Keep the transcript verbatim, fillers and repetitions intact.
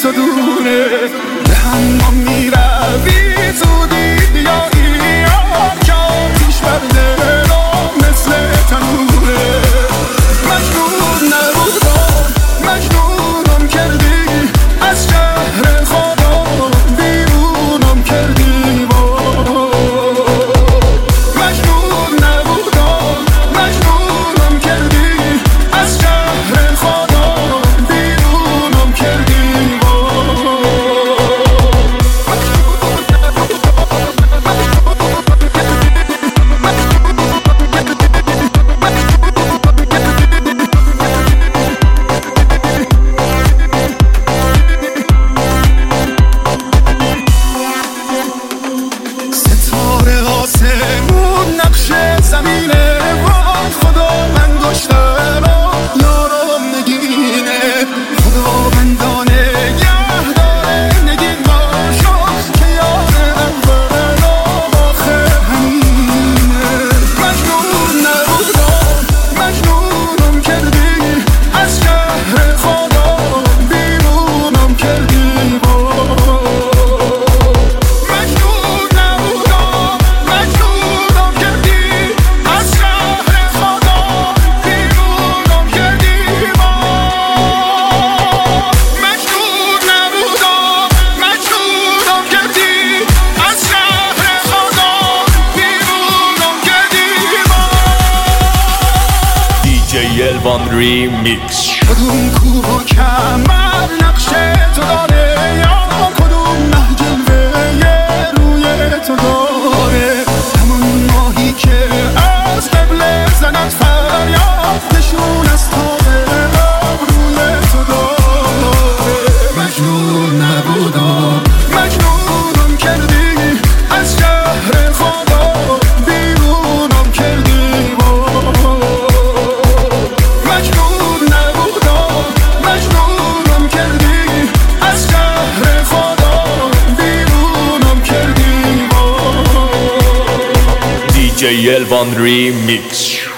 تو دونه به هم میروی زودی بیایی که آتیش بر دلم مثل تنوره مجنون نبودم مجنونم کردی از شهر خودم بیرونم کردی مجنون نبودم مجنونم کردی از شهر خودم بیرونم کردی ستاره آسمون نقش زمینه وای خدا من داشتم یارم نگینه خدا بندانه گه داره نگین باشم که یار اول آخر همینه مجنون نبودم مجنونم کردی از شهر خدا بیرونم کردی Elvan Remix. کدوم کوه و کمر نقش تو داره یا کدوم نه جلوه روی تو داره همون ماهی که از قبل زند فریاد نشون از تابه روی تو داره مجنون نبودم مجنونم کردی از شهر خدا بیرونم کردی دی جی Elvan Remix.